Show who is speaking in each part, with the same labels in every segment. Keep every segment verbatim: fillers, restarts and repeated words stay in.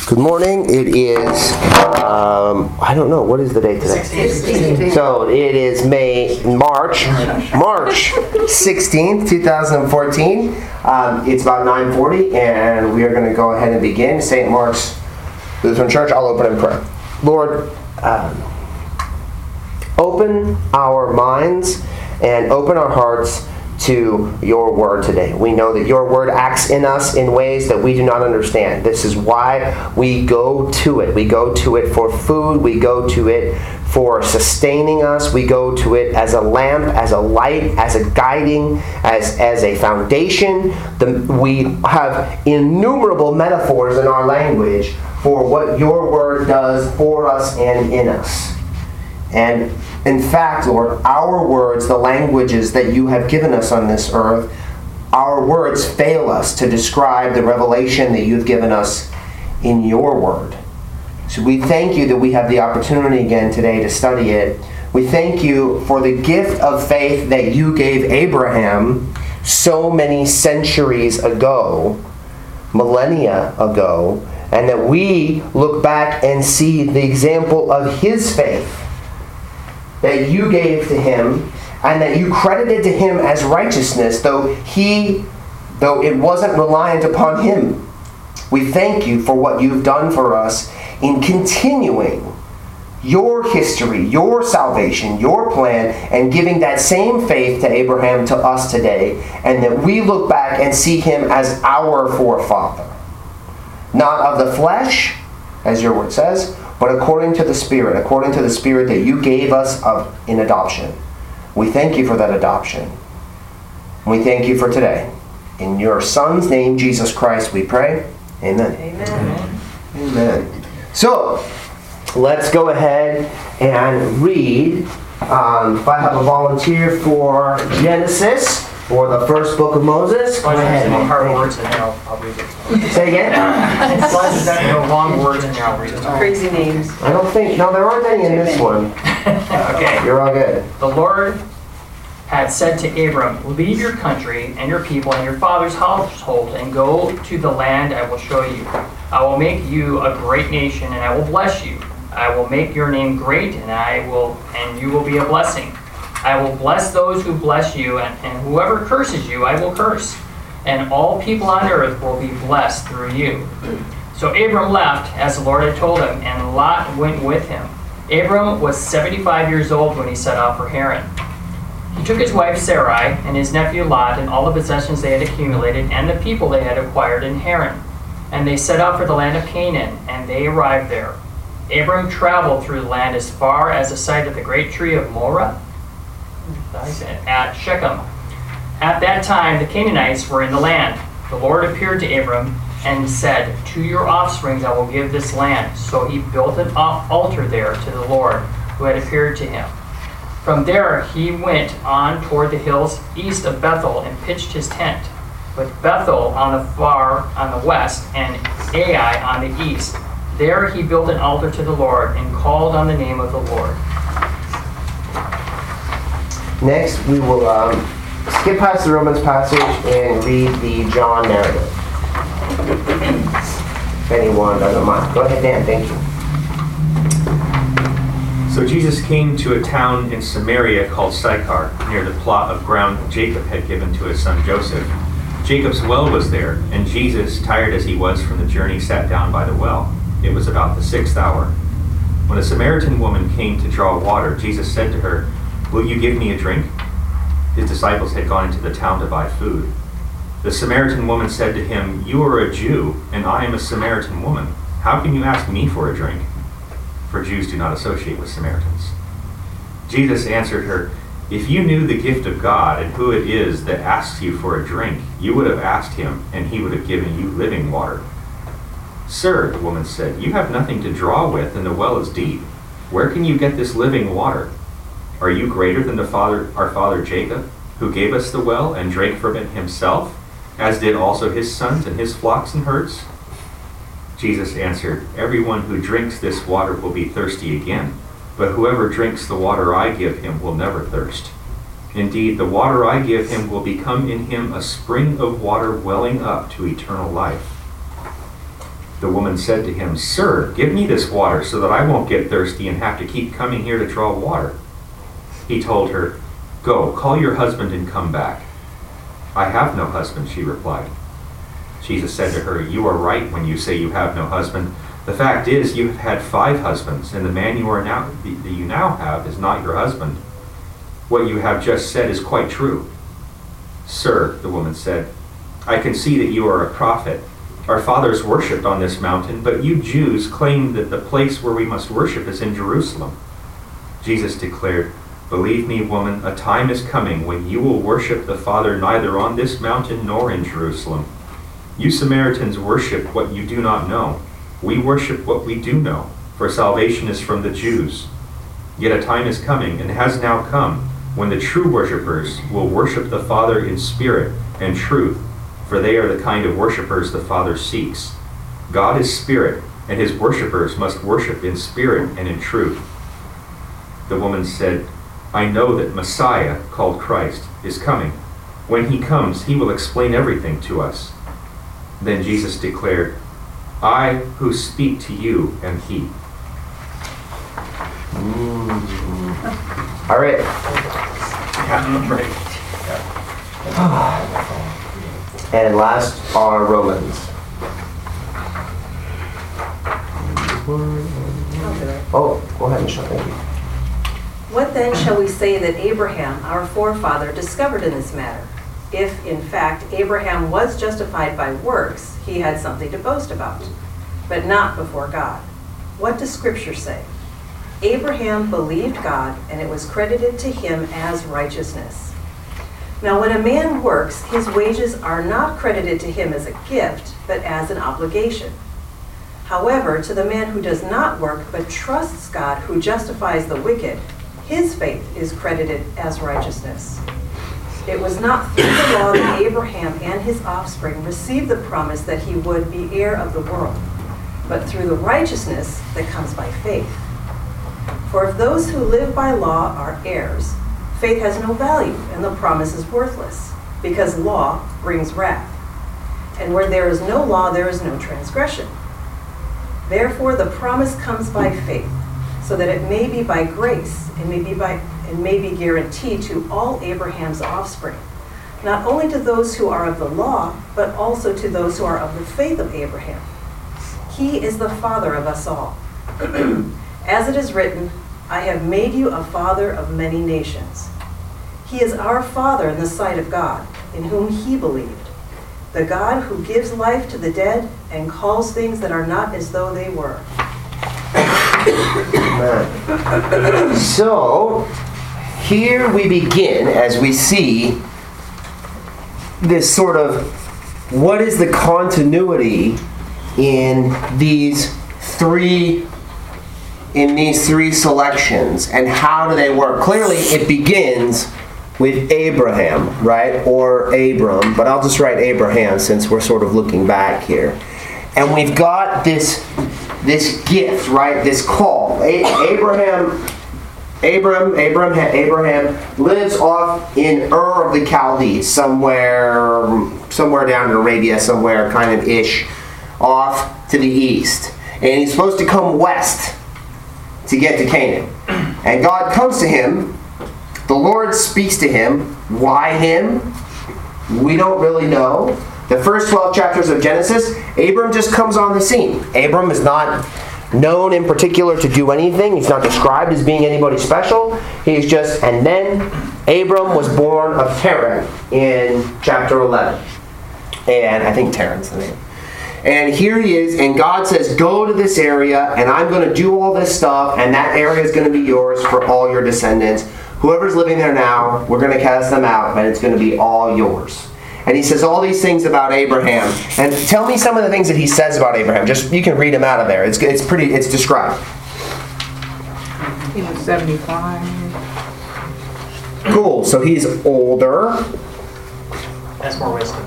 Speaker 1: Good morning. It is, um, I don't know, what is the date today?
Speaker 2: sixteenth.
Speaker 1: So it is May, March, March sixteenth, twenty fourteen. Um, it's about nine forty, and we are going to go ahead and begin. Saint Mark's Lutheran Church, I'll open in prayer. Lord, um, open our minds and open our hearts to your word today. We know that your word acts in us in ways that we do not understand. This is why we go to it. We go to it for food. We go to it for sustaining us. We go to it as a lamp, as a light, as a guiding, as, as a foundation. The, we have innumerable metaphors in our language for what your word does for us and in us. And in fact, Lord, our words, the languages that you have given us on this earth, our words fail us to describe the revelation that you've given us in your word. So we thank you that we have the opportunity again today to study it. We thank you for the gift of faith that you gave Abraham so many centuries ago, millennia ago, and that we look back and see the example of his faith that you gave to him, and that you credited to him as righteousness, though he, though it wasn't reliant upon him. We thank you for what you've done for us in continuing your history, your salvation, your plan, and giving that same faith to Abraham to us today, and that we look back and see him as our forefather. Not of the flesh, as your word says, but according to the Spirit, according to the Spirit that you gave us of, in adoption. We thank you for that adoption. We thank you for today. In your Son's name, Jesus Christ, we pray. Amen.
Speaker 2: Amen.
Speaker 1: Amen. So, let's go ahead and read. Um, if I have a volunteer for Genesis, or the first book of Moses, go ahead.
Speaker 3: Some hard words in there, I'll, I'll read it.
Speaker 1: Say again?
Speaker 3: As long as there's no long words in there, I'll read it.
Speaker 2: Crazy names.
Speaker 1: I don't think, no, there aren't any in this one.
Speaker 3: Okay.
Speaker 1: You're all good.
Speaker 3: The Lord had said to Abram, leave your country and your people and your father's household and go to the land I will show you. I will make you a great nation and I will bless you. I will make your name great and I will, and you will be a blessing. I will bless those who bless you, and, and whoever curses you, I will curse. And all people on earth will be blessed through you. So Abram left, as the Lord had told him, and Lot went with him. Abram was seventy-five years old when he set off for Haran. He took his wife Sarai, and his nephew Lot, and all the possessions they had accumulated, and the people they had acquired in Haran. And they set out for the land of Canaan, and they arrived there. Abram traveled through the land as far as the site of the great tree of Moreh, at Shechem. At that time, the Canaanites were in the land. The Lord appeared to Abram and said, to your offspring I will give this land. So he built an altar there to the Lord who had appeared to him. From there he went on toward the hills east of Bethel and pitched his tent, with Bethel on the far on the west and Ai on the east. There he built an altar to the Lord and called on the name of the Lord.
Speaker 1: Next, we will um, skip past the Romans passage and read the John narrative. If anyone doesn't mind. Go ahead, Dan. Thank you.
Speaker 4: So Jesus came to a town in Samaria called Sychar, near the plot of ground Jacob had given to his son Joseph. Jacob's well was there, and Jesus, tired as he was from the journey, sat down by the well. It was about the sixth hour. When a Samaritan woman came to draw water, Jesus said to her, will you give me a drink? His disciples had gone into the town to buy food. The Samaritan woman said to him, you are a Jew, and I am a Samaritan woman. How can you ask me for a drink? For Jews do not associate with Samaritans. Jesus answered her, if you knew the gift of God and who it is that asks you for a drink, you would have asked him, and he would have given you living water. Sir, the woman said, you have nothing to draw with, and the well is deep. Where can you get this living water? Are you greater than the father, our father Jacob, who gave us the well and drank from it himself, as did also his sons and his flocks and herds? Jesus answered, everyone who drinks this water will be thirsty again, but whoever drinks the water I give him will never thirst. Indeed, the water I give him will become in him a spring of water welling up to eternal life. The woman said to him, "Sir, give me this water so that I won't get thirsty and have to keep coming here to draw water." He told her, "Go, call your husband and come back." "I have no husband," she replied. Jesus said to her, "You are right when you say you have no husband. The fact is, you have had five husbands, and the man you are now that you now have is not your husband. What you have just said is quite true." "Sir," the woman said, "I can see that you are a prophet. Our fathers worshipped on this mountain, but you Jews claim that the place where we must worship is in Jerusalem." Jesus declared, "Believe me, woman, a time is coming when you will worship the Father neither on this mountain nor in Jerusalem. You Samaritans worship what you do not know. We worship what we do know, for salvation is from the Jews. Yet a time is coming, and has now come, when the true worshippers will worship the Father in spirit and truth, for they are the kind of worshippers the Father seeks. God is spirit, and his worshippers must worship in spirit and in truth." The woman said, "I know that Messiah, called Christ, is coming. When he comes, he will explain everything to us." Then Jesus declared, "I who speak to you am he."
Speaker 1: Mm. All right.
Speaker 4: Yeah, right.
Speaker 1: And last are Romans. Oh, go ahead, Michelle. Thank you.
Speaker 2: What then shall we say that Abraham, our forefather, discovered in this matter? If, in fact, Abraham was justified by works, he had something to boast about, but not before God. What does Scripture say? Abraham believed God, and it was credited to him as righteousness. Now, when a man works, his wages are not credited to him as a gift, but as an obligation. However, to the man who does not work, but trusts God, who justifies the wicked, his faith is credited as righteousness. It was not through the law that Abraham and his offspring received the promise that he would be heir of the world, but through the righteousness that comes by faith. For if those who live by law are heirs, faith has no value and the promise is worthless, because law brings wrath. And where there is no law, there is no transgression. Therefore, the promise comes by faith, so that it may be by grace and may be by and may be guaranteed to all Abraham's offspring, not only to those who are of the law, but also to those who are of the faith of Abraham. He is the father of us all. As it is written, "I have made you a father of many nations." He is our Father in the sight of God, in whom he believed, the God who gives life to the dead and calls things that are not as though they were.
Speaker 1: Amen. So, here we begin as we see this sort of, what is the continuity in these three in these three selections, and how do they work? Clearly, it begins with Abraham, right? Or Abram, but I'll just write Abraham since we're sort of looking back here. And we've got this this gift, right? This call. A- Abraham, Abram, Abram, Abraham lives off in Ur of the Chaldees, somewhere, somewhere down in Arabia, somewhere kind of ish, off to the east. And he's supposed to come west to get to Canaan. And God comes to him. The Lord speaks to him. Why him? We don't really know. The first twelve chapters of Genesis, Abram just comes on the scene. Abram is not known in particular to do anything. He's not described as being anybody special. He's just, and then Abram was born of Terah in chapter eleven. And I think Terah's the name. And here he is, and God says, go to this area, and I'm going to do all this stuff, and that area is going to be yours for all your descendants. Whoever's living there now, we're going to cast them out, but it's going to be all yours. And he says all these things about Abraham. And tell me some of the things that he says about Abraham. Just, you can read them out of there. It's it's pretty, it's described.
Speaker 5: He was seventy-five.
Speaker 1: Cool, so he's older.
Speaker 3: That's more wisdom.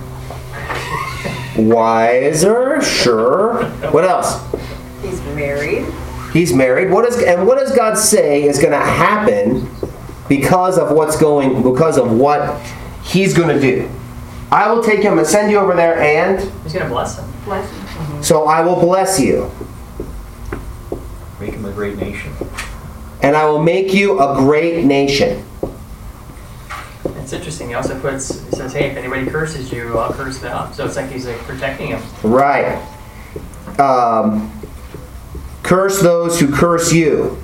Speaker 1: Wiser, sure. What else?
Speaker 2: He's married.
Speaker 1: He's married. What is and what does God say is going to happen because of what's going because of what he's going to do? I will take him and send you over there, and
Speaker 3: He's going to bless him.
Speaker 2: Bless him.
Speaker 1: So I will bless you.
Speaker 4: Make him a great nation.
Speaker 1: And I will make you a great nation.
Speaker 3: It's interesting. He also puts, he says, hey, if anybody curses you, I'll curse them. So it's like he's like protecting him.
Speaker 1: Right. Um, curse those who curse you.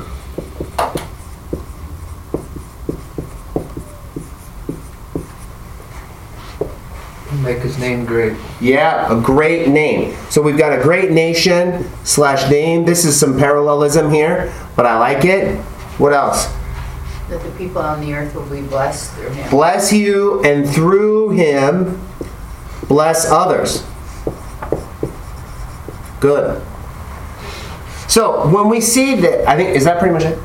Speaker 6: Make his name great.
Speaker 1: Yeah, a great name. So we've got a great nation slash name. This is some parallelism here, but I like it. What else?
Speaker 7: That the people on the earth will be blessed through him.
Speaker 1: Bless you, and through him, bless others. Good. So when we see that, I think, is that pretty much it?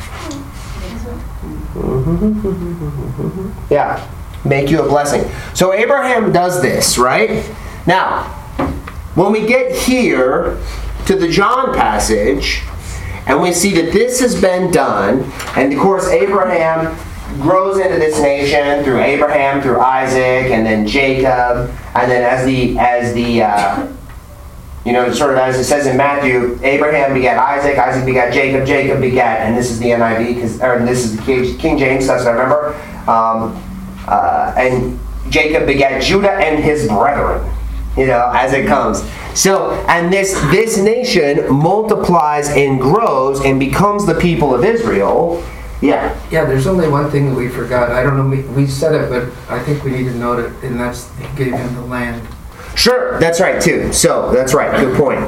Speaker 1: Yeah. Make you a blessing. So Abraham does this, right? Now, when we get here to the John passage, and we see that this has been done, and of course Abraham grows into this nation through Abraham, through Isaac, and then Jacob, and then as the as the uh, you know, sort of as it says in Matthew, Abraham begat Isaac, Isaac begat Jacob, Jacob begat, and this is the N I V, because or this is the King James, that's what I remember. Um, uh, and Jacob begat Judah and his brethren, you know, as it comes. So, and this this nation multiplies and grows and becomes the people of Israel. Yeah.
Speaker 6: Yeah, there's only one thing that we forgot. I don't know, we, we said it, but I think we need to note it, and that's he gave him the land.
Speaker 1: Sure, that's right too. So, that's right. Good point.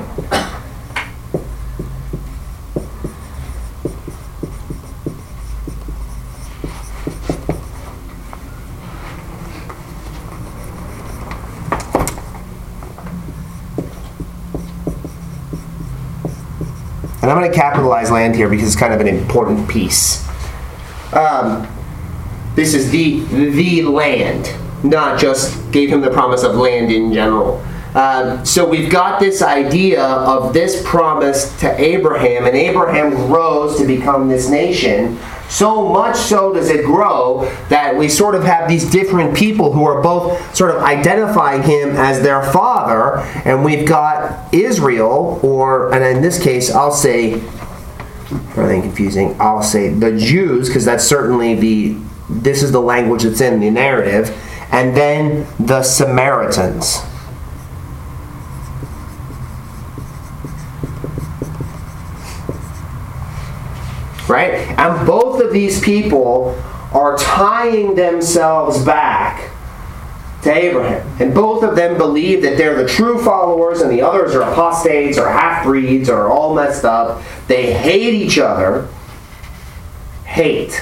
Speaker 1: And I'm going to capitalize land here because it's kind of an important piece. Um, this is the the land, not just gave him the promise of land in general. Um, so we've got this idea of this promise to Abraham, and Abraham grows to become this nation. So much so does it grow that we sort of have these different people who are both sort of identifying him as their father, and we've got Israel, or, and in this case, I'll say, rather than confusing, I'll say the Jews, because that's certainly the, this is the language that's in the narrative, and then the Samaritans. Right? And both of these people are tying themselves back to Abraham. And both of them believe that they're the true followers and the others are apostates or half-breeds or all messed up. They hate each other. Hate.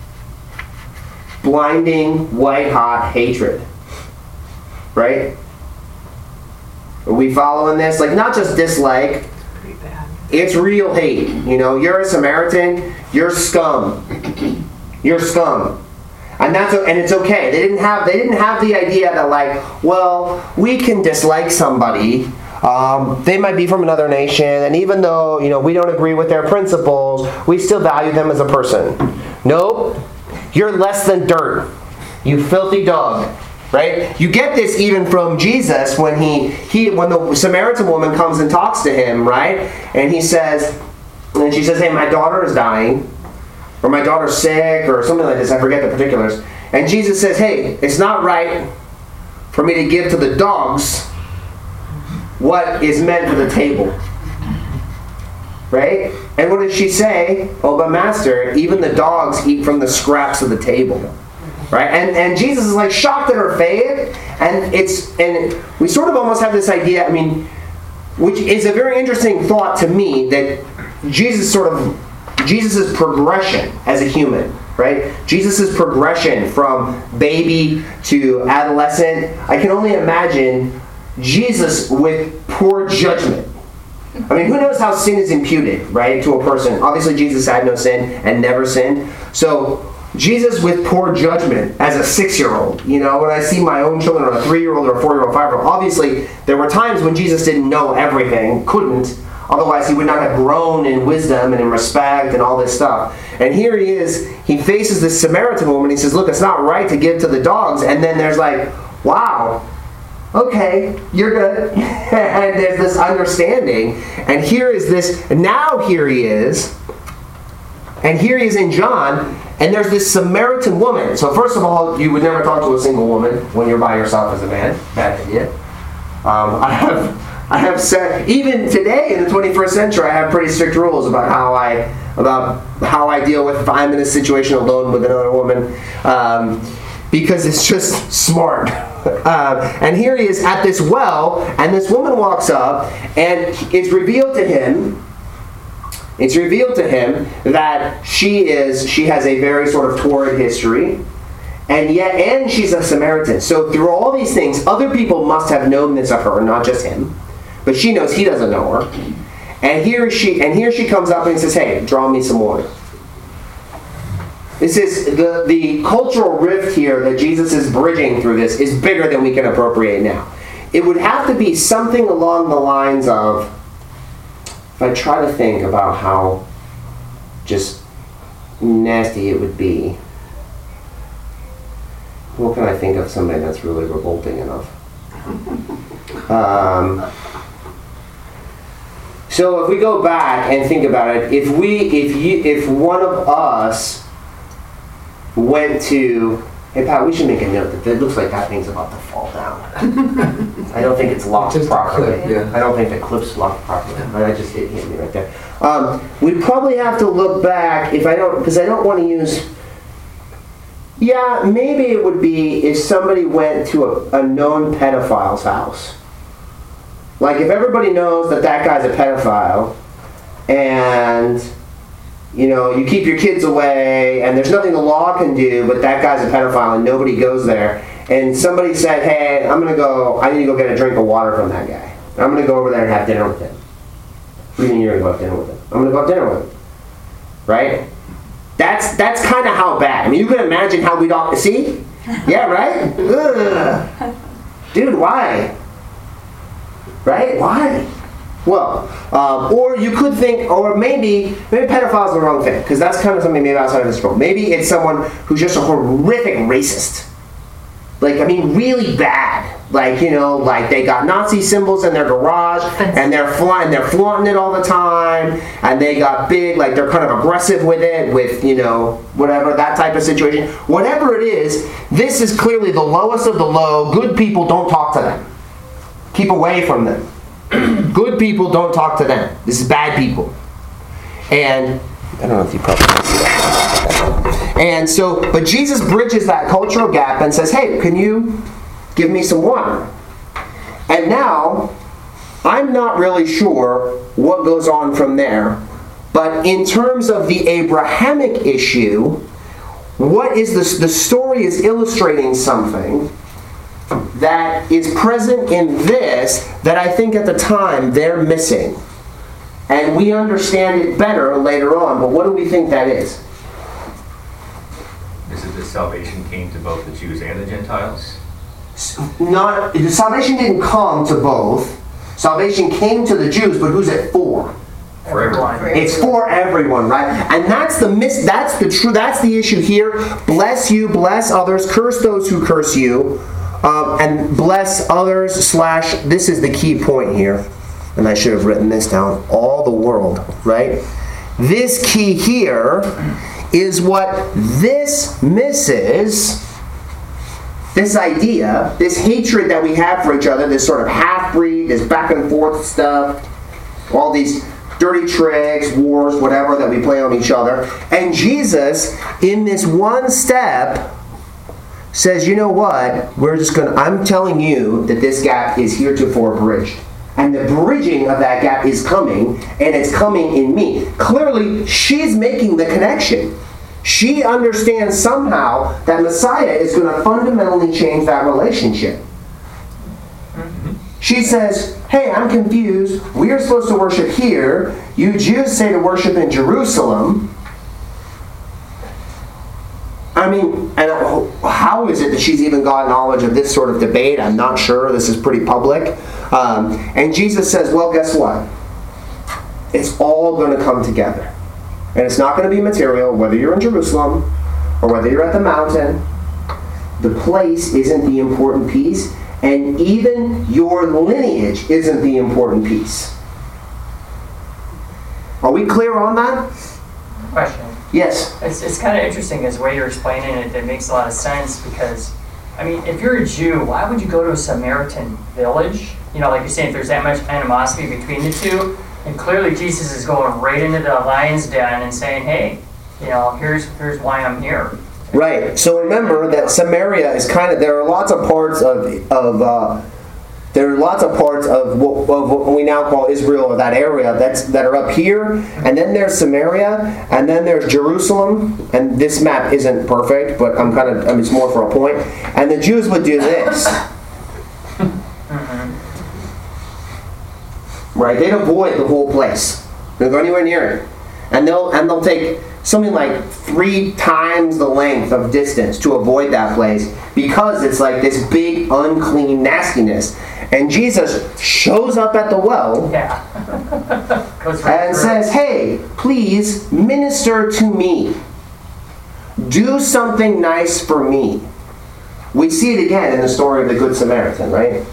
Speaker 1: Blinding, white-hot hatred. Right? Are we following this? Like, not just dislike. It's real hate. You know, you're a Samaritan, you're scum. You're scum. And that's and it's okay. They didn't have they didn't have the idea that, like, well, we can dislike somebody. Um, they might be from another nation, and even though, you know, we don't agree with their principles, we still value them as a person. Nope. You're less than dirt. You filthy dog. Right? You get this even from Jesus when he, he when the Samaritan woman comes and talks to him, right? And he says, and she says, hey, my daughter is dying, or my daughter's sick, or something like this. I forget the particulars. And Jesus says, hey, it's not right for me to give to the dogs what is meant for the table. Right? And what did she say? Oh, but Master, even the dogs eat from the scraps of the table. Right? And and Jesus is like shocked at her faith, and it's and we sort of almost have this idea, I mean, which is a very interesting thought to me, that Jesus sort of Jesus' progression as a human, right? Jesus' progression from baby to adolescent. I can only imagine Jesus with poor judgment. I mean, who knows how sin is imputed, right, to a person? Obviously, Jesus had no sin and never sinned. So Jesus with poor judgment as a six-year-old. You know, when I see my own children, or a three-year-old, or a four-year-old, five-year-old, obviously there were times when Jesus didn't know everything, couldn't. Otherwise, he would not have grown in wisdom and in respect and all this stuff. And here he is, he faces this Samaritan woman. He says, look, it's not right to give to the dogs. And then there's like, wow, okay, you're good. And there's this understanding. And here is this, now here he is. And here he is in John. And there's this Samaritan woman. So first of all, you would never talk to a single woman when you're by yourself as a man. Bad idea. Um, I have... I have said, even today in the twenty-first century, I have pretty strict rules about how I about how I deal with if I'm in a situation alone with another woman, um, because it's just smart. Uh, and here he is at this well, and this woman walks up, and it's revealed to him. It's revealed to him that she is she has a very sort of torrid history. And yet, and she's a Samaritan. So through all these things, other people must have known this of her, not just him. But she knows he doesn't know her. And here she and here she comes up and says, hey, draw me some water. This is the, the cultural rift here that Jesus is bridging through this is bigger than we can appropriate now. It would have to be something along the lines of, if I try to think about how just nasty it would be, what can I think of somebody that's really revolting enough? Um, so if we go back and think about it, if we, if you, if one of us went to, hey Pat, we should make a note that it looks like that thing's about to fall down. I don't think it's locked
Speaker 6: Just a
Speaker 1: properly.
Speaker 6: clip, yeah.
Speaker 1: I don't think the clip's locked properly. But I just it hit me right there. Um, we probably have to look back if I don't, because I don't want to use. Yeah, maybe it would be if somebody went to a, a known pedophile's house. Like if everybody knows that that guy's a pedophile, and you know you keep your kids away, and there's nothing the law can do, but that guy's a pedophile, and nobody goes there. And somebody said, "Hey, I'm gonna go. I need to go get a drink of water from that guy. I'm gonna go over there and have dinner with him." What do you mean you're gonna go have dinner with him? I'm gonna go have dinner with him, right? That's that's kind of how bad. I mean, you can imagine how we'd all see. Yeah, right? Ugh. Dude, why? Right? Why? Well, um, or you could think, or maybe maybe pedophile's the wrong thing, because that's kind of something maybe outside of this world. Maybe it's someone who's just a horrific racist. Like, I mean, really bad. Like, you know, like they got Nazi symbols in their garage, and they're flying, they're flaunting it all the time, and they got big, like they're kind of aggressive with it, with, you know, whatever, that type of situation. Whatever it is, this is clearly the lowest of the low. Good people don't talk to them. Keep away from them. Good people don't talk to them. This is bad people. And I don't know if you probably can see that. And so, but Jesus bridges that cultural gap and says, hey, can you give me some water? And now, I'm not really sure what goes on from there, but in terms of the Abrahamic issue, what is this? The story is illustrating something that is present in this that I think at the time they're missing. And we understand it better later on, but what do we think that is?
Speaker 4: Is it that salvation came to both the Jews and the Gentiles?
Speaker 1: Not, salvation didn't come to both. Salvation came to the Jews, but who's it for?
Speaker 4: For everyone.
Speaker 1: It's for everyone, right? And that's the mis- that's the true that's the issue here. Bless you, bless others, curse those who curse you, um, and bless others slash, this is the key point here, and I should have written this down, all the world, right? This key here is what this misses. This idea, this hatred that we have for each other, this sort of half-breed, this back and forth stuff, all these dirty tricks, wars, whatever that we play on each other. And Jesus, in this one step, says, you know what, we're just going to, I'm telling you that this gap is heretofore bridged. And the bridging of that gap is coming, and it's coming in me. Clearly, she's making the connection. She understands somehow that Messiah is going to fundamentally change that relationship. She says, hey, I'm confused. We are supposed to worship here. You Jews say to worship in Jerusalem. I mean, and how is it that she's even got knowledge of this sort of debate? I'm not sure. This is pretty public. Um, and Jesus says, well, guess what? It's all going to come together. And it's not going to be material, whether you're in Jerusalem or whether you're at the mountain. The place isn't the important piece. and even your lineage isn't the important piece. Are we clear on that?
Speaker 3: Question.
Speaker 1: Yes.
Speaker 3: It's, it's kind of interesting because the way you're explaining it, it makes a lot of sense because, I mean, if you're a Jew, why would you go to a Samaritan village? You know, like you're saying, if there's that much animosity between the two, and clearly Jesus is going right into the lion's den and saying, hey, you know, here's here's why I'm here.
Speaker 1: Right. So remember that Samaria is kind of, there are lots of parts of, of uh, there are lots of parts of what, of what we now call Israel, or that area that's that are up here, and then there's Samaria, and then there's Jerusalem, and this map isn't perfect, but I'm kind of, I mean, it's more for a point, and the Jews would do this. Right? They'd avoid the whole place. They don't go anywhere near it. And they'll and they'll take something like three times the length of distance to avoid that place because it's like this big, unclean nastiness. And Jesus shows up at the well
Speaker 3: Yeah. Goes right
Speaker 1: and
Speaker 3: through
Speaker 1: says,
Speaker 3: it.
Speaker 1: hey, please minister to me. Do something nice for me. We see it again in the story of the Good Samaritan, right?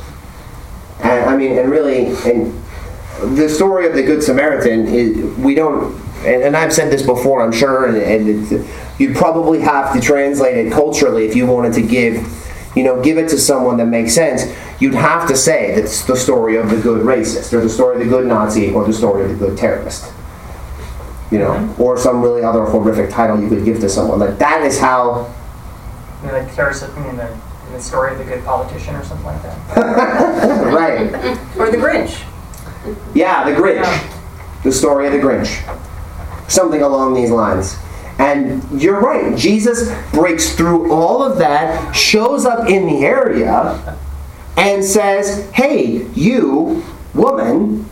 Speaker 1: And I mean, and really, and the story of the Good Samaritan is, we don't, and, and I've said this before, I'm sure, and, and it's, you'd probably have to translate it culturally if you wanted to give, you know, give it to someone that makes sense. You'd have to say that's the story of the good racist, or the story of the good Nazi, or the story of the good terrorist. You know, or some really other horrific title you could give to someone. Like, that is how...
Speaker 3: You know, like terrorist, I mean, the, the story of the good politician or something like that.
Speaker 1: Right.
Speaker 2: Or the Grinch.
Speaker 1: Yeah, the Grinch.
Speaker 3: Yeah.
Speaker 1: The story of the Grinch. Something along these lines. And you're right, Jesus breaks through all of that, shows up in the area, and says, hey, you, woman,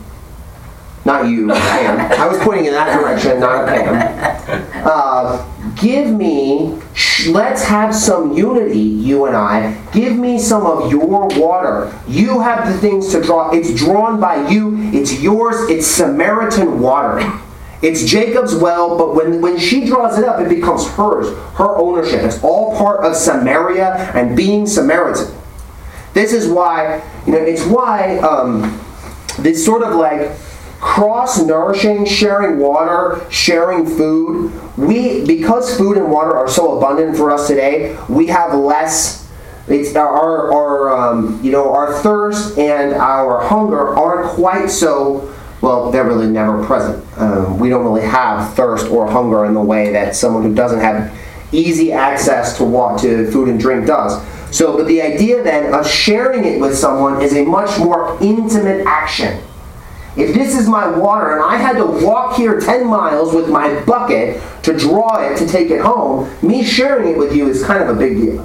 Speaker 1: not you, Pam. I was pointing in that direction, not Pam. Uh, give me, sh- let's have some unity, you and I. Give me some of your water. You have the things to draw. It's drawn by you. It's yours. It's Samaritan water. It's Jacob's well, but when, when she draws it up, it becomes hers, her ownership. It's all part of Samaria and being Samaritan. This is why, you know, it's why um, this sort of like cross-nourishing, sharing water, sharing food, we, because food and water are so abundant for us today, we have less, it's our, our um, you know, our thirst and our hunger aren't quite so, well, they're really never present. Um, we don't really have thirst or hunger in the way that someone who doesn't have easy access to what to food and drink does. So, but the idea then of sharing it with someone is a much more intimate action. If this is my water and I had to walk here ten miles with my bucket to draw it to take it home, me sharing it with you is kind of a big deal.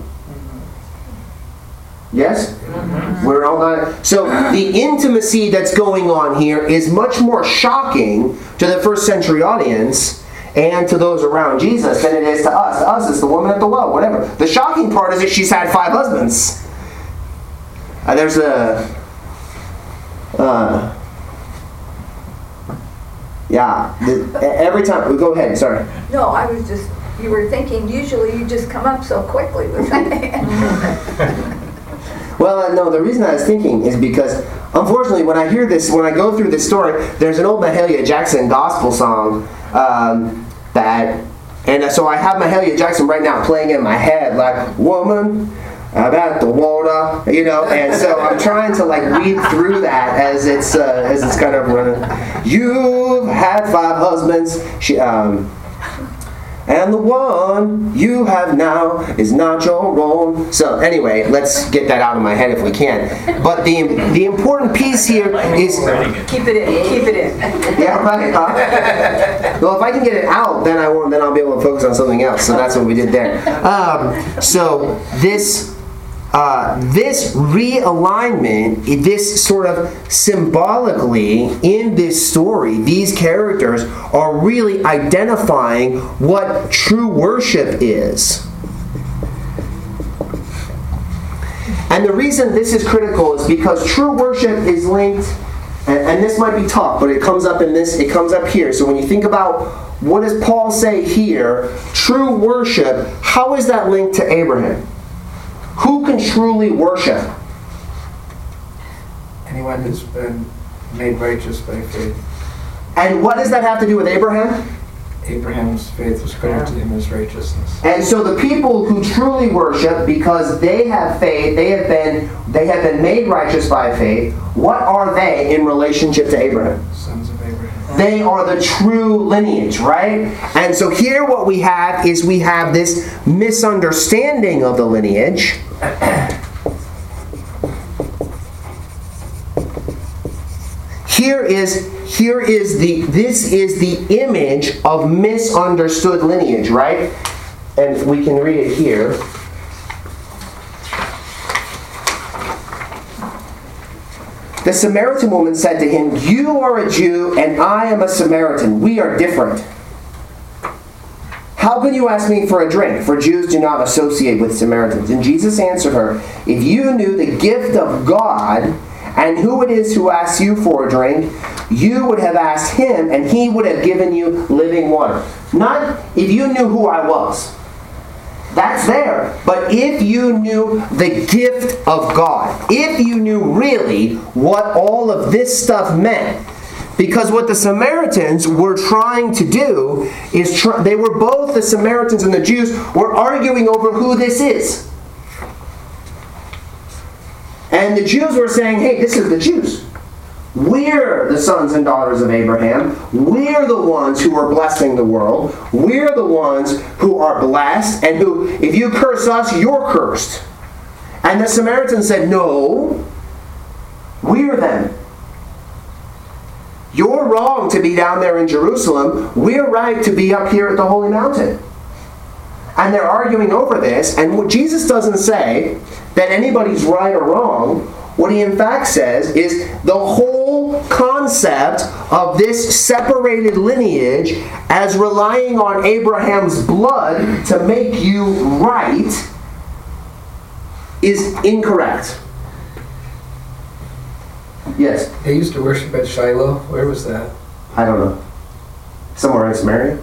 Speaker 1: Yes? Mm-hmm. We're all not. So the intimacy that's going on here is much more shocking to the first century audience and to those around Jesus than it is to us. To us, it's the woman at the well, whatever. The shocking part is that she's had five husbands. Uh, there's a... Uh, yeah, the, every time... Go ahead, sorry.
Speaker 8: No, I was just, you were thinking, usually you just come up so quickly with that.
Speaker 1: Well, uh, no, the reason I was thinking is because, unfortunately, when I hear this, when I go through this story, there's an old Mahalia Jackson gospel song um, that, and so I have Mahalia Jackson right now playing in my head, like, woman, about the water, you know, and so I'm trying to like read through that as it's uh, as it's kind of running. You've had five husbands, she, um, and the one you have now is not your own. So anyway, let's get that out of my head if we can. But the the important piece here is
Speaker 2: Keep it in. Keep it in.
Speaker 1: yeah, right. Huh? Well, if I can get it out, then I won't. Then I'll be able to focus on something else. So that's what we did there. Um, so this. Uh, this realignment, this sort of symbolically in this story, these characters are really identifying what true worship is. And the reason this is critical is because true worship is linked, and, and this might be tough, but it comes up in this, it comes up here. So when you think about what does Paul say here, true worship, how is that linked to Abraham? Who can truly worship?
Speaker 6: Anyone who's been made righteous by faith.
Speaker 1: And what does that have to do with Abraham?
Speaker 6: Abraham's faith was credited to him as righteousness.
Speaker 1: And so the people who truly worship, because they have faith, they have been they have been made righteous by faith. What are they in relationship to Abraham?
Speaker 6: Sons of Abraham.
Speaker 1: They are the true lineage, right? And so here what we have is we have this misunderstanding of the lineage. Here is here is the this is the image of misunderstood lineage, right? And we can read it here. The Samaritan woman said to him, "You are a Jew and I am a Samaritan. We are different. How can you ask me for a drink? For Jews do not associate with Samaritans." And Jesus answered her, "If you knew the gift of God and who it is who asks you for a drink, you would have asked him, and he would have given you living water." Not if you knew who I was. That's there. But if you knew the gift of God, if you knew really what all of this stuff meant. Because what the Samaritans were trying to do is, try, they were both, the Samaritans and the Jews, were arguing over who this is. And the Jews were saying, hey, this is the Jews. We're the sons and daughters of Abraham. We're the ones who are blessing the world. We're the ones who are blessed. And who, if you curse us, you're cursed. And the Samaritans said, no, we're them. You're wrong to be down there in Jerusalem. We're right to be up here at the Holy Mountain. And they're arguing over this. And what Jesus doesn't say that anybody's right or wrong. What he in fact says is the whole concept of this separated lineage as relying on Abraham's blood to make you right is incorrect. Yes?
Speaker 6: They used to worship at Shiloh. Where was that?
Speaker 1: I don't know. Somewhere in Samaria?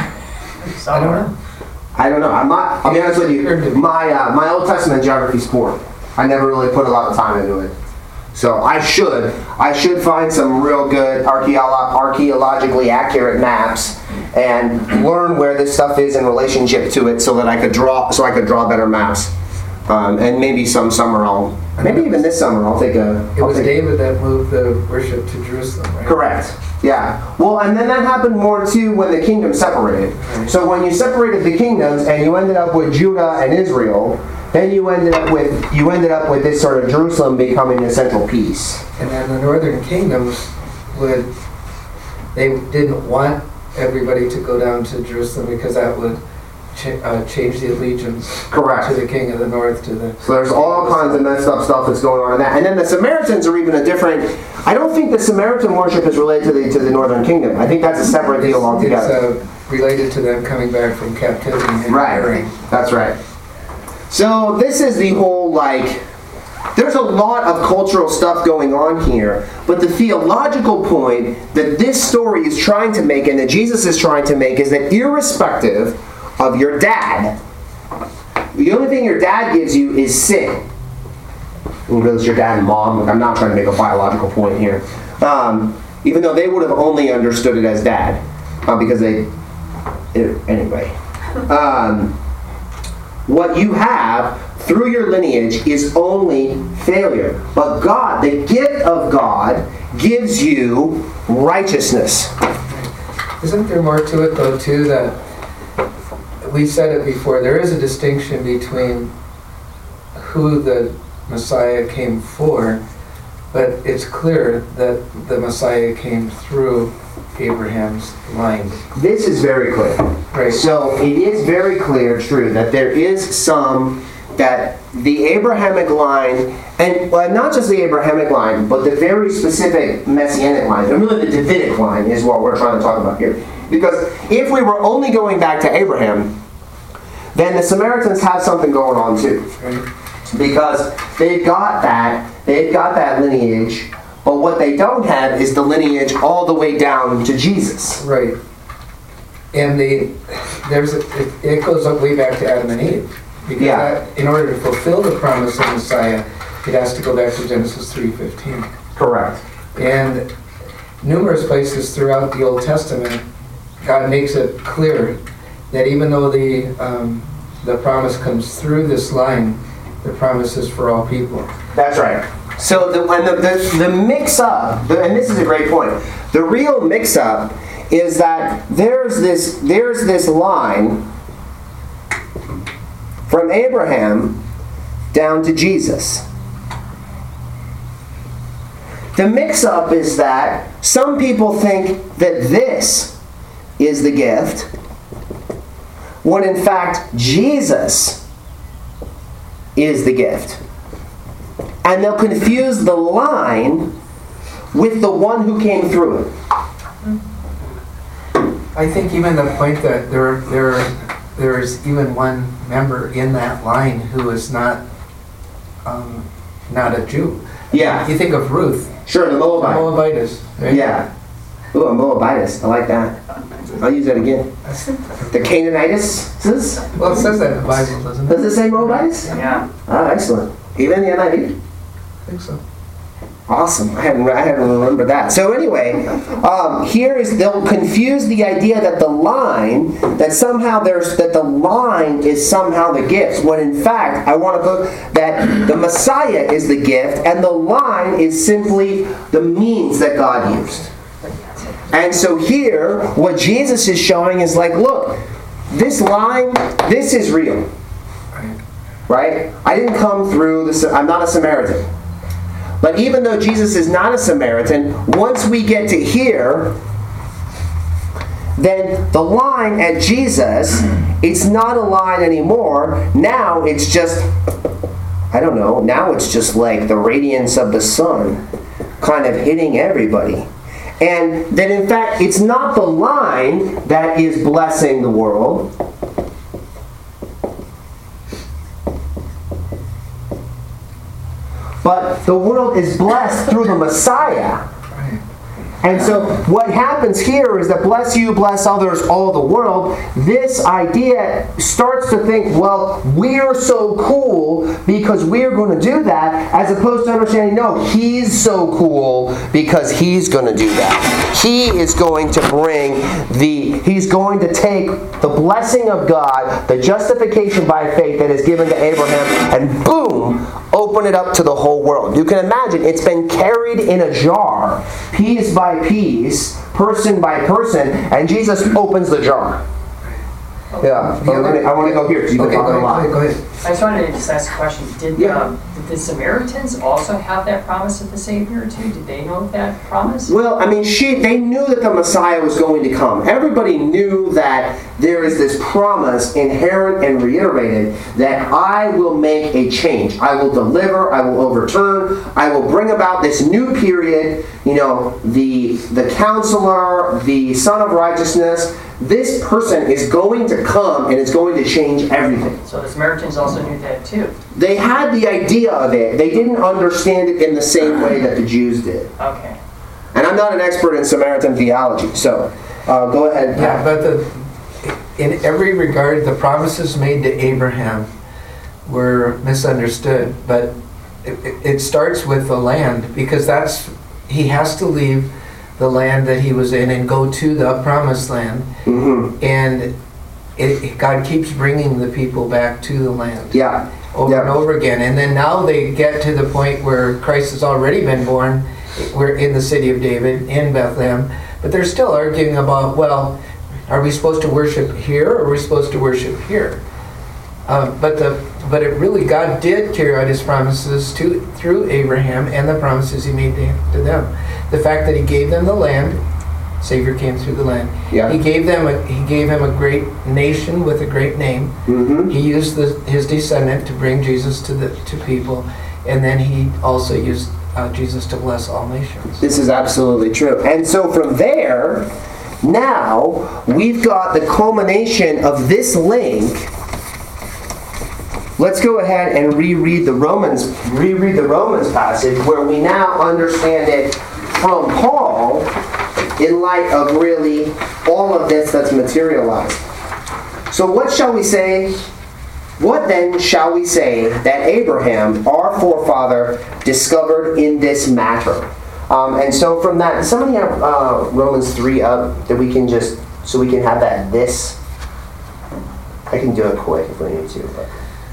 Speaker 6: I don't know.
Speaker 1: I don't know. I'm not, I'll be honest with you. My, uh, my Old Testament geography is poor. I never really put a lot of time into it. So I should. I should find some real good archeolo- archaeologically accurate maps and learn where this stuff is in relationship to it so that I could draw so I could draw better maps. Um, and maybe some summer I'll maybe even this summer I'll take a
Speaker 6: It
Speaker 1: I'll
Speaker 6: was
Speaker 1: take,
Speaker 6: David that moved the worship to Jerusalem, right?
Speaker 1: Correct. Yeah. Well, and then that happened more too when the kingdom separated.
Speaker 6: Right.
Speaker 1: So when you separated the kingdoms and you ended up with Judah and Israel, then you ended up with you ended up with this sort of Jerusalem becoming the central piece.
Speaker 6: And then the northern kingdoms would they didn't want everybody to go down to Jerusalem because that would ch- uh, change the allegiance
Speaker 1: Correct.
Speaker 6: to the king of the north to the.
Speaker 1: So there's all kinds of messed up stuff that's going on in that. And then the Samaritans are even a different. I don't think the Samaritan worship is related to the to the northern kingdom. I think that's a separate deal altogether.
Speaker 6: It's uh, related to them coming back from captivity. And
Speaker 1: Right.
Speaker 6: marrying.
Speaker 1: That's right. So this is the whole, like, there's a lot of cultural stuff going on here, but the theological point that this story is trying to make and that Jesus is trying to make is that irrespective of your dad, the only thing your dad gives you is sin. Whether it's your dad and mom, I'm not trying to make a biological point here. Um, even though they would have only understood it as dad, uh, because they, it, anyway. Um, What you have through your lineage is only failure. But God, the gift of God, gives you righteousness.
Speaker 6: Isn't there more to it though too that we said it before, there is a distinction between who the Messiah came for, but it's clear that the Messiah came through Abraham's line.
Speaker 1: This is very clear.
Speaker 6: Right.
Speaker 1: So it is very clear, true, that there is some, that the Abrahamic line, and well, not just the Abrahamic line, but the very specific Messianic line, and really the Davidic line is what we're trying to talk about here. Because if we were only going back to Abraham, then the Samaritans have something going on too.
Speaker 6: Right.
Speaker 1: Because they've got that, they've got that lineage, but what they don't have is the lineage all the way down to Jesus.
Speaker 6: Right. And the there's a, it, it goes up way back to Adam and Eve. Because
Speaker 1: Yeah.
Speaker 6: that, in order to fulfill the promise of Messiah, it has to go back to Genesis three fifteen.
Speaker 1: Correct.
Speaker 6: And numerous places throughout the Old Testament, God makes it clear that even though the um, the promise comes through this line, the promise is for all people.
Speaker 1: That's right. So the and the, the, the mix-up, the, and this is a great point, the real mix-up is that there's this there's this line from Abraham down to Jesus. The mix-up is that some people think that this is the gift, when in fact Jesus is the gift. And they'll confuse the line with the one who came through it.
Speaker 6: I think even the point that there there there is even one member in that line who is not um, not a Jew.
Speaker 1: Yeah.
Speaker 6: You think of Ruth.
Speaker 1: Sure, the Moabite.
Speaker 6: Moabitess. Right?
Speaker 1: Yeah. Ooh, a Moabitess. I like that. I'll use that again. The Canaanites.
Speaker 6: Well, it says that in the Bible, doesn't it?
Speaker 1: Does it say Moabites?
Speaker 3: Yeah.
Speaker 1: Ah, excellent. Even the N I V?
Speaker 6: I think so.
Speaker 1: Awesome. I hadn't, I hadn't remembered that. So anyway, um, here is, they'll confuse the idea that the line, that somehow there's, that the line is somehow the gifts, when in fact, I want to go, that the Messiah is the gift, and the line is simply the means that God used. And so here, what Jesus is showing is like, look, this line, this is real. Right? I didn't come through, the, I'm not a Samaritan. But even though Jesus is not a Samaritan, once we get to here, then the line at Jesus, it's not a line anymore. Now it's just, I don't know, now it's just like the radiance of the sun kind of hitting everybody. And then in fact, it's not the line that is blessing the world. But the world is blessed through the Messiah. And so what happens here is that bless you, bless others, all the world. This idea starts to think, well, we're so cool because we're going to do that, as opposed to understanding, no, he's so cool because he's going to do that. He is going to bring the, he's going to take the blessing of God, the justification by faith that is given to Abraham, and boom, open it up to the whole world. You can imagine it's been carried in a jar, piece by piece, person by person, and Jesus opens the jar. Yeah, but let me- I want to go here because you can
Speaker 6: Okay,
Speaker 1: talk
Speaker 6: go
Speaker 1: a lot.
Speaker 6: ahead, go ahead.
Speaker 3: I just wanted to just ask a question. Did,
Speaker 1: Yeah.
Speaker 3: um, did the Samaritans also have that promise of the Savior too? Did they know that promise?
Speaker 1: Well, I mean, she they knew that the Messiah was going to come. Everybody knew that there is this promise inherent and reiterated that I will make a change. I will deliver, I will overturn, I will bring about this new period, you know, the the counselor, the Son of Righteousness. This person is going to come and it's going to change everything.
Speaker 3: So the Samaritans also knew that too.
Speaker 1: They had the idea of it. They didn't understand it in the same way that the Jews did.
Speaker 3: Okay.
Speaker 1: And I'm not an expert in Samaritan theology, so uh, go ahead.
Speaker 6: Yeah, but the, in every regard, the promises made to Abraham were misunderstood. But it, it starts with the land, because that's, he has to leave the land that he was in and go to the promised land.
Speaker 1: Mm-hmm.
Speaker 6: And it, God keeps bringing the people back to the land.
Speaker 1: Yeah.
Speaker 6: Over
Speaker 1: yeah.
Speaker 6: and over again. And then now they get to the point where Christ has already been born. We're in the city of David, in Bethlehem. But they're still arguing about, well, are we supposed to worship here or are we supposed to worship here? Uh, but the but it really, God did carry out his promises to through Abraham and the promises he made to, to them. The fact that he gave them the land, Savior came through the land.
Speaker 1: Yeah.
Speaker 6: He gave them a, he gave him a great nation with a great name.
Speaker 1: Mm-hmm.
Speaker 6: He used the, his descendant to bring Jesus to the to people, and then he also used uh, Jesus to bless all nations.
Speaker 1: This is absolutely true. And so from there, now we've got the culmination of this link. Let's go ahead and reread the Romans, reread the Romans passage, where we now understand it from Paul in light of really all of this that's materialized. So what shall we say? What then shall we say that Abraham, our forefather, discovered in this matter? Um, and so from that, somebody have uh, Romans three up that we can just, so we can have that this. I can do it quick if we need to, but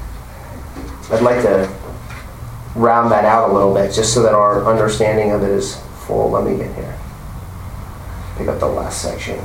Speaker 1: I'd like to round that out a little bit just so that our understanding of it is full. Let me get here. Pick up the last section.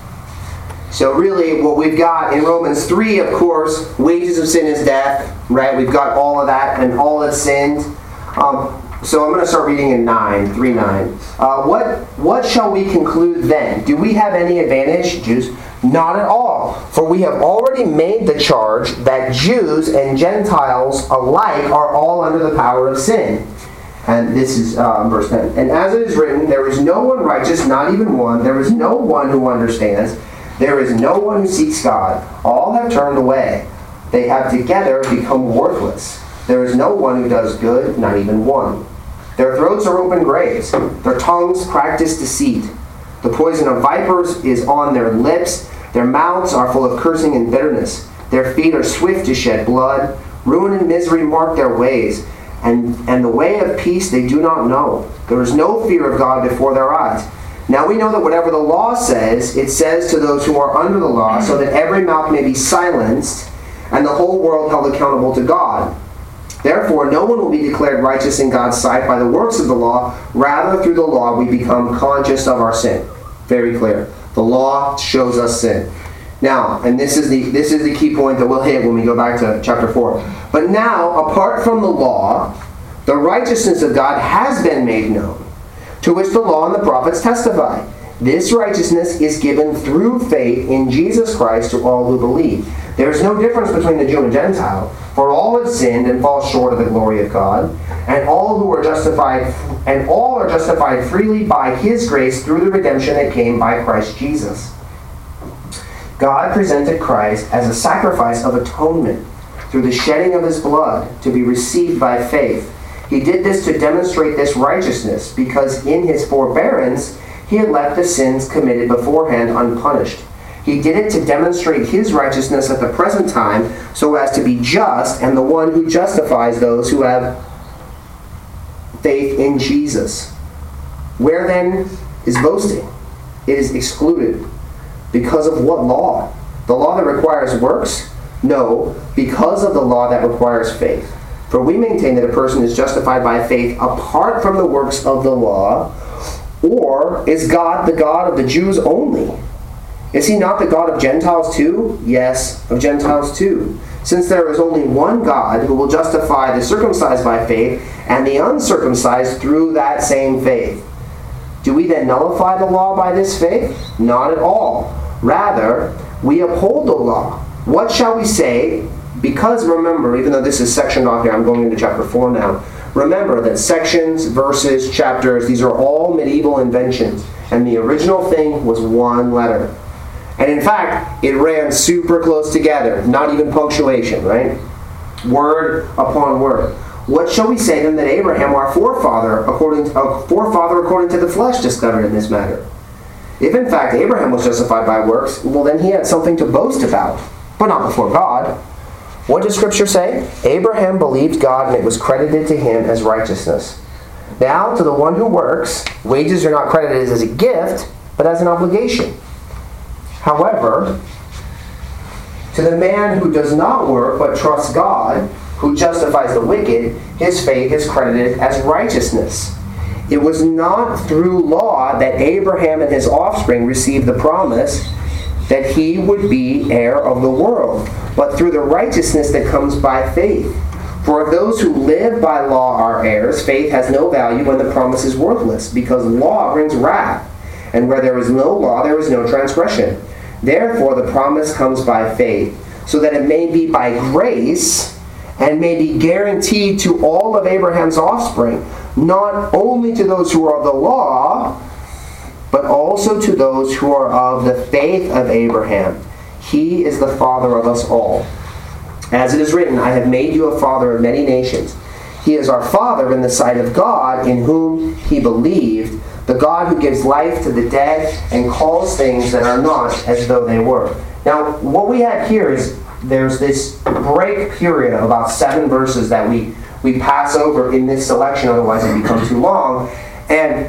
Speaker 1: So really what we've got in Romans three, of course, wages of sin is death, right? We've got all of that and all have sinned. Um, so I'm going to start reading in nine, three nine. Uh, what, what shall we conclude then? Do we have any advantage, Jews? Not at all. For we have already made the charge that Jews and Gentiles alike are all under the power of sin. And this is uh, verse ten. And as it is written, there is no one righteous, not even one. There is no one who understands. There is no one who seeks God. All have turned away. They have together become worthless. There is no one who does good, not even one. Their throats are open graves. Their tongues practice deceit. The poison of vipers is on their lips. Their mouths are full of cursing and bitterness. Their feet are swift to shed blood. Ruin and misery mark their ways. And, and the way of peace they do not know. There is no fear of God before their eyes. Now we know that whatever the law says, it says to those who are under the law, so that every mouth may be silenced, and the whole world held accountable to God. Therefore, no one will be declared righteous in God's sight by the works of the law. Rather, through the law, we become conscious of our sin. Very clear. The law shows us sin. Now, and this is the this is the key point that we'll hit when we go back to chapter four. But now, apart from the law, the righteousness of God has been made known, to which the law and the prophets testify. This righteousness is given through faith in Jesus Christ to all who believe. There is no difference between the Jew and Gentile, for all have sinned and fall short of the glory of God, and all who are justified and all are justified freely by His grace through the redemption that came by Christ Jesus. God presented Christ as a sacrifice of atonement through the shedding of His blood to be received by faith. He did this to demonstrate this righteousness, because in His forbearance He had left the sins committed beforehand unpunished. He did it to demonstrate His righteousness at the present time, so as to be just and the one who justifies those who have faith in Jesus. Where then is boasting? It is excluded. Because of what law? The law that requires works? No, because of the law that requires faith. For we maintain that a person is justified by faith apart from the works of the law. Or is God the God of the Jews only? Is He not the God of Gentiles too? Yes, of Gentiles too. Since there is only one God who will justify the circumcised by faith and the uncircumcised through that same faith. Do we then nullify the law by this faith? Not at all. Rather, we uphold the law. What shall we say? Because remember, even though this is sectioned off here, I'm going into chapter four now. Remember that sections, verses, chapters, these are all medieval inventions. And the original thing was one letter. And in fact, it ran super close together. Not even punctuation, right? Word upon word. What shall we say then that Abraham, our forefather, according to, uh, forefather according to the flesh, discovered in this matter? If in fact Abraham was justified by works, well then he had something to boast about, but not before God. What does Scripture say? Abraham believed God, and it was credited to him as righteousness. Now, to the one who works, wages are not credited as a gift, but as an obligation. However, to the man who does not work, but trusts God, who justifies the wicked, his faith is credited as righteousness. It was not through law that Abraham and his offspring received the promise that he would be heir of the world, but through the righteousness that comes by faith. For if those who live by law are heirs, faith has no value when the promise is worthless, because law brings wrath, and where there is no law, there is no transgression. Therefore the promise comes by faith, so that it may be by grace, and may be guaranteed to all of Abraham's offspring, not only to those who are of the law, but also to those who are of the faith of Abraham. He is the father of us all. As it is written, I have made you a father of many nations. He is our father in the sight of God, in whom he believed, the God who gives life to the dead and calls things that are not as though they were. Now, what we have here is there's this break period of about seven verses that we, we pass over in this selection, otherwise it becomes too long. And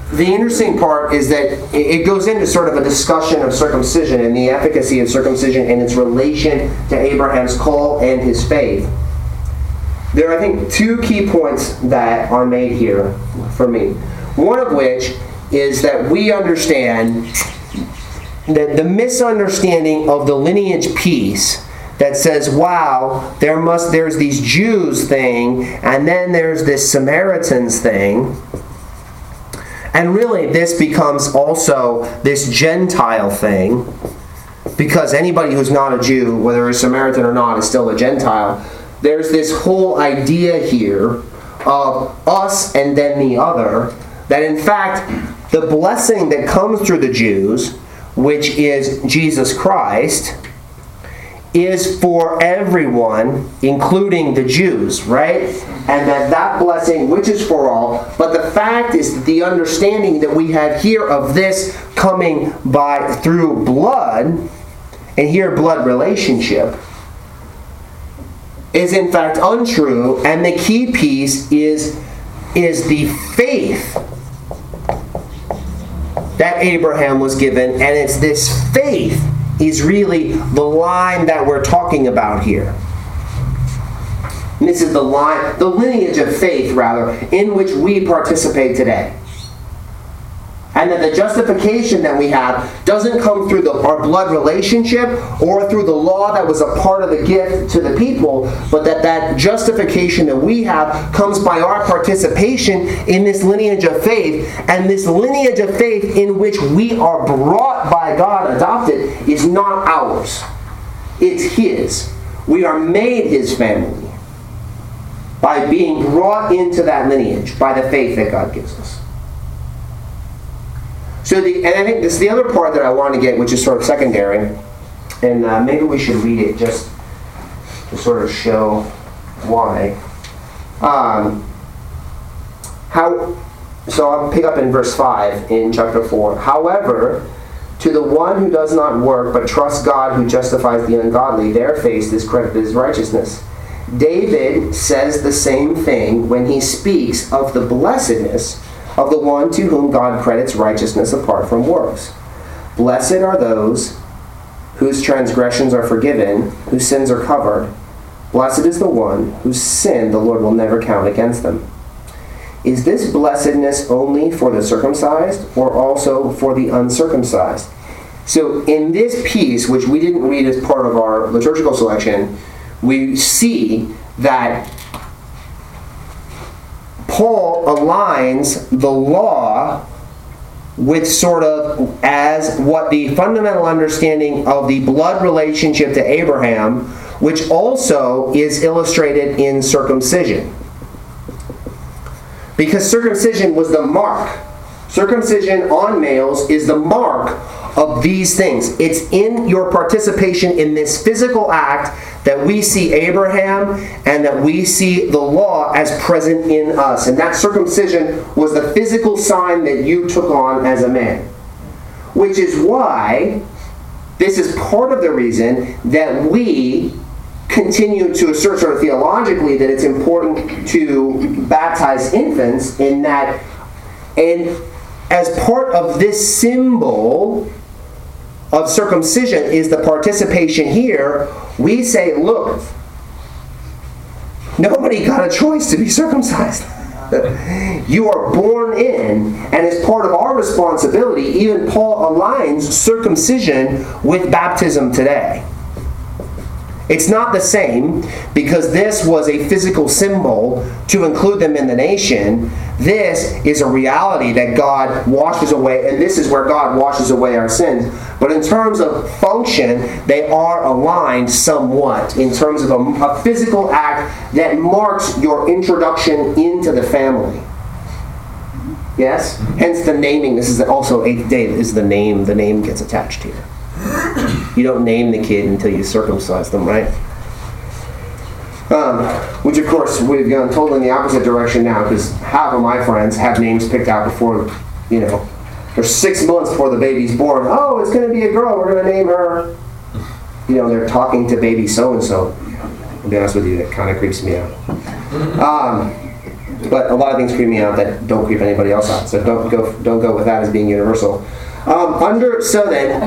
Speaker 1: the interesting part is that it goes into sort of a discussion of circumcision and the efficacy of circumcision and its relation to Abraham's call and his faith. There are, I think, two key points that are made here for me. One of which is that we understand that the misunderstanding of the lineage piece that says, wow, there must there's these Jews thing, and then there's this Samaritans thing. And really, this becomes also this Gentile thing, because anybody who's not a Jew, whether a Samaritan or not, is still a Gentile. There's this whole idea here of us and then the other, that in fact, the blessing that comes through the Jews, which is Jesus Christ, is for everyone, including the Jews, right? And that that blessing, which is for all, but the fact is that the understanding that we have here of this coming by through blood, and here blood relationship, is in fact untrue, and the key piece is, is the faith that Abraham was given, and it's this faith is really the line that we're talking about here. And this is the line, the lineage of faith, rather, in which we participate today. And that the justification that we have doesn't come through the, our blood relationship or through the law that was a part of the gift to the people, but that that justification that we have comes by our participation in this lineage of faith. And this lineage of faith in which we are brought by God, adopted, is not ours. It's His. We are made His family by being brought into that lineage by the faith that God gives us. So, the, and I think this is the other part that I want to get, which is sort of secondary, and uh, maybe we should read it just to sort of show why. Um, how? So I'll pick up in verse five in chapter four. However, to the one who does not work but trusts God who justifies the ungodly, their faith is credited as righteousness. David says the same thing when he speaks of the blessedness of the one to whom God credits righteousness apart from works. Blessed are those whose transgressions are forgiven, whose sins are covered. Blessed is the one whose sin the Lord will never count against them. Is this blessedness only for the circumcised or also for the uncircumcised? So in this piece, which we didn't read as part of our liturgical selection, we see that Paul aligns the law with sort of as what the fundamental understanding of the blood relationship to Abraham, which also is illustrated in circumcision. Because circumcision was the mark. Circumcision on males is the mark of these things. It's in your participation in this physical act that we see Abraham and that we see the law as present in us. And that circumcision was the physical sign that you took on as a man. Which is why this is part of the reason that we continue to assert sort of theologically that it's important to baptize infants, in that, and as part of this symbol of circumcision is the participation here, we say, look, nobody got a choice to be circumcised. You are born in, and as part of our responsibility, even Paul aligns circumcision with baptism today. It's not the same, because this was a physical symbol to include them in the nation. This is a reality that God washes away, and this is where God washes away our sins. But in terms of function, they are aligned somewhat in terms of a, a physical act that marks your introduction into the family. Yes? Hence the naming. This is also eighth day is the name. The name gets attached here. You don't name the kid until you circumcise them, right? Um, which, of course, we've gone totally in the opposite direction now, because half of my friends have names picked out before, you know, they're six months before the baby's born. Oh, it's going to be a girl. We're going to name her. You know, they're talking to baby so-and-so. To be honest with you, that kind of creeps me out. Um, But a lot of things creep me out that don't creep anybody else out. So don't go don't go with that as being universal. Um, under so then,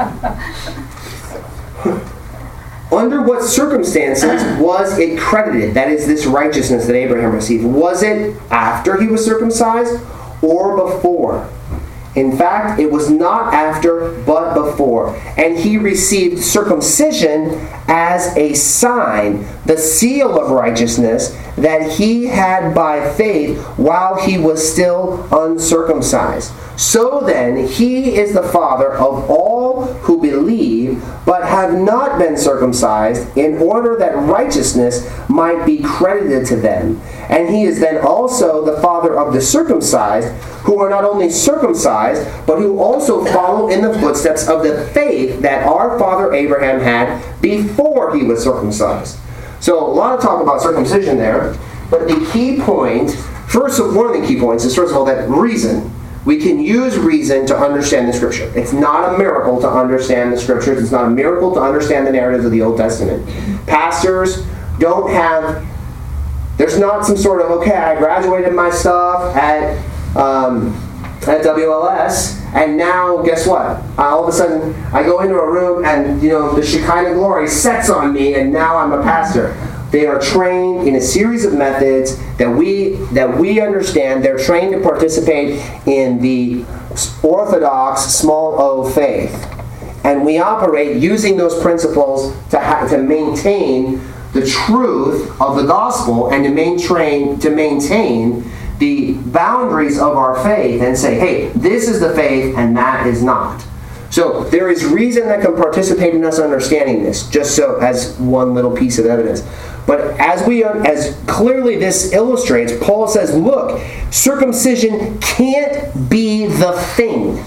Speaker 1: under what circumstances was it credited? That is, this righteousness that Abraham received. Was it after he was circumcised or before? In fact, it was not after, but before. And he received circumcision as a sign, the seal of righteousness that he had by faith while he was still uncircumcised. So then, he is the father of all who believe, but have not been circumcised, in order that righteousness might be credited to them. And he is then also the father of the circumcised, who are not only circumcised, but who also follow in the footsteps of the faith that our father Abraham had before he was circumcised. So a lot of talk about circumcision there, but the key point, first of one of the key points is, first of all, that reason. We can use reason to understand the Scripture. It's not a miracle to understand the Scriptures. It's not a miracle to understand the narratives of the Old Testament. Pastors don't have, there's not some sort of, okay, I graduated my stuff at um, at W L S, and now guess what? Uh, all of a sudden, I go into a room and, you know, the Shekinah glory sets on me, and now I'm a pastor. They are trained in a series of methods that we that we understand. They're trained to participate in the Orthodox small o faith, and we operate using those principles to ha- to maintain the truth of the gospel and to maintain to maintain the boundaries of our faith and say, hey, this is the faith and that is not. So there is reason that can participate in us understanding this, just so as one little piece of evidence. But as we as clearly this illustrates, Paul says, look, circumcision can't be the thing.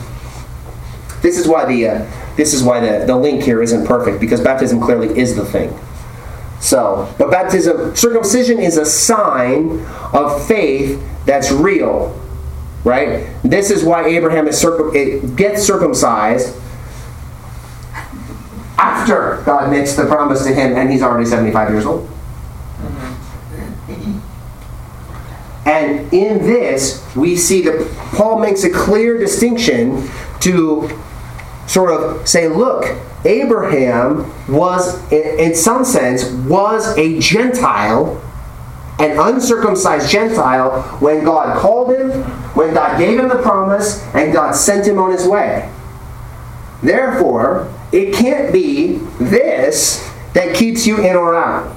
Speaker 1: This is why the uh, this is why the, the link here isn't perfect, because baptism clearly is the thing. So, but baptism, circumcision is a sign of faith that's real, right? This is why Abraham is circum- it gets circumcised after God makes the promise to him, and he's already seventy-five years old. And in this, we see that Paul makes a clear distinction to sort of say, look, Abraham was, in some sense, was a Gentile, an uncircumcised Gentile, when God called him, when God gave him the promise, and God sent him on his way. Therefore, it can't be this that keeps you in or out.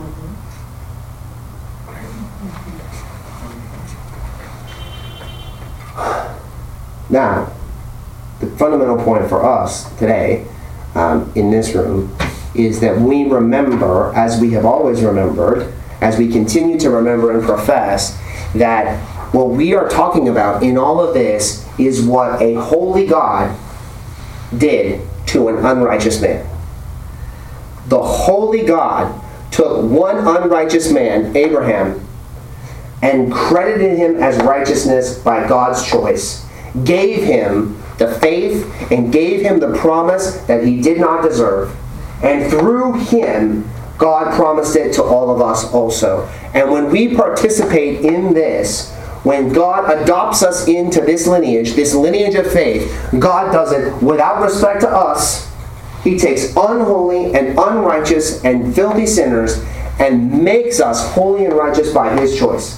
Speaker 1: Now, the fundamental point for us today um, in this room is that we remember, as we have always remembered, as we continue to remember and profess, that what we are talking about in all of this is what a holy God did to an unrighteous man. The holy God took one unrighteous man, Abraham, and credited him as righteousness by God's choice, gave him the faith and gave him the promise that he did not deserve. And through him, God promised it to all of us also. And when we participate in this, when God adopts us into this lineage, this lineage of faith, God does it without respect to us. He takes unholy and unrighteous and filthy sinners and makes us holy and righteous by his choice.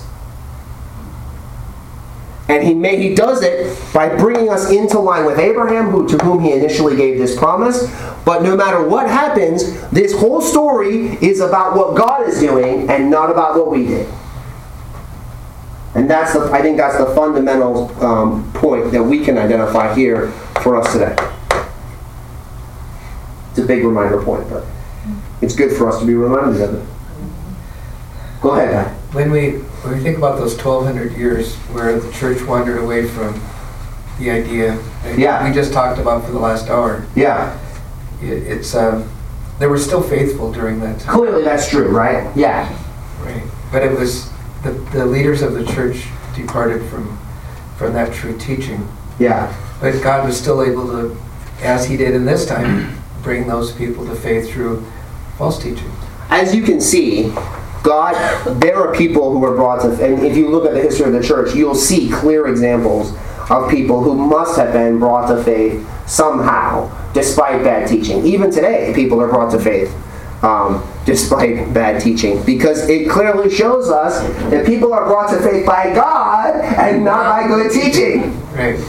Speaker 1: And he may, he does it by bringing us into line with Abraham, who, to whom he initially gave this promise. But no matter what happens, this whole story is about what God is doing and not about what we did. And that's the, I think that's the fundamental um, point that we can identify here for us today. It's a big reminder point, but it's good for us to be reminded of it. Go ahead, Guy.
Speaker 6: When we when we think about those twelve hundred years where the church wandered away from the idea that
Speaker 1: Yeah.
Speaker 6: we just talked about for the last hour,
Speaker 1: Yeah.
Speaker 6: it, it's um, they were still faithful during that time.
Speaker 1: Clearly that's true, right? Yeah.
Speaker 6: Right. But it was the, the leaders of the church departed from from that true teaching.
Speaker 1: Yeah.
Speaker 6: But God was still able to, as he did in this time, bring those people to faith through false teaching.
Speaker 1: As you can see, God, there are people who are brought to, and if you look at the history of the church, you'll see clear examples of people who must have been brought to faith somehow, despite bad teaching. Even today, people are brought to faith um, despite bad teaching, because it clearly shows us that people are brought to faith by God and not by good teaching.
Speaker 6: Right.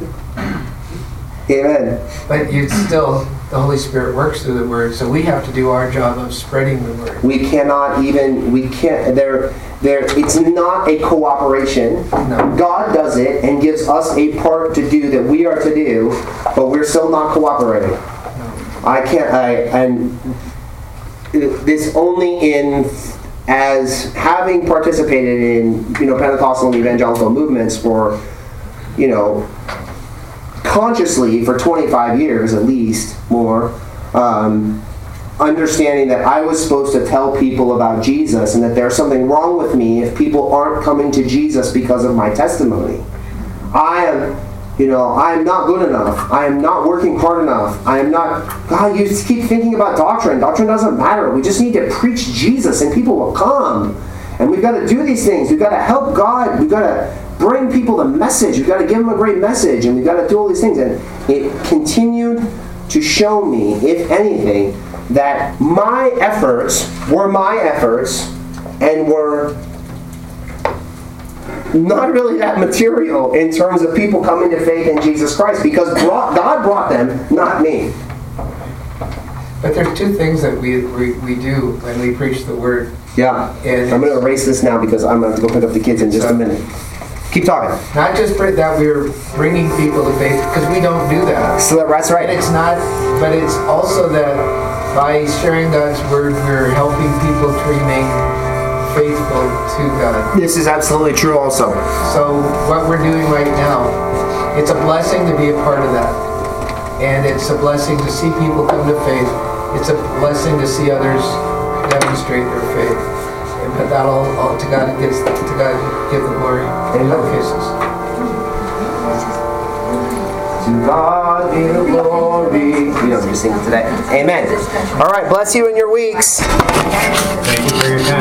Speaker 1: Amen.
Speaker 6: But you still, the Holy Spirit works through the Word, so we have to do our job of spreading the Word.
Speaker 1: We cannot even, we can't, there, there, it's not a cooperation.
Speaker 6: No.
Speaker 1: God does it and gives us a part to do that we are to do, but we're still not cooperating.
Speaker 6: No.
Speaker 1: I can't, I, and this only in, as having participated in, you know, Pentecostal and evangelical movements for, you know, consciously for twenty-five years at least, more, um, understanding that I was supposed to tell people about Jesus and that there's something wrong with me if people aren't coming to Jesus because of my testimony. I am, you know, I am not good enough. I am not working hard enough. I am not, God, you keep thinking about doctrine. Doctrine doesn't matter. We just need to preach Jesus and people will come. And we've got to do these things. We've got to help God. We've got to bring people the message. We've got to give them a great message. And we've got to do all these things. And it continued to show me, if anything, that my efforts were my efforts and were not really that material in terms of people coming to faith in Jesus Christ, because brought, God brought them, not me.
Speaker 6: But there's two things that we, we, we do when we preach the Word.
Speaker 1: Yeah.
Speaker 6: And
Speaker 1: I'm going to erase this now because I'm going to have to go pick up the kids in just a minute. Keep talking.
Speaker 6: not just that we're bringing people to faith, because we don't do that.
Speaker 1: So that's right.
Speaker 6: And it's not, but it's also that by sharing God's Word, we're helping people to remain faithful to God.
Speaker 1: This is absolutely true also.
Speaker 6: So what we're doing right now, it's a blessing to be a part of that. And it's a blessing to see people come to faith. It's a blessing to see others demonstrate their faith. And but that all, all to God gets to God give the glory in all cases.
Speaker 1: To God be the glory. We don't just sing it today. Amen. All right, bless you in your weeks.
Speaker 4: Thank you for your time.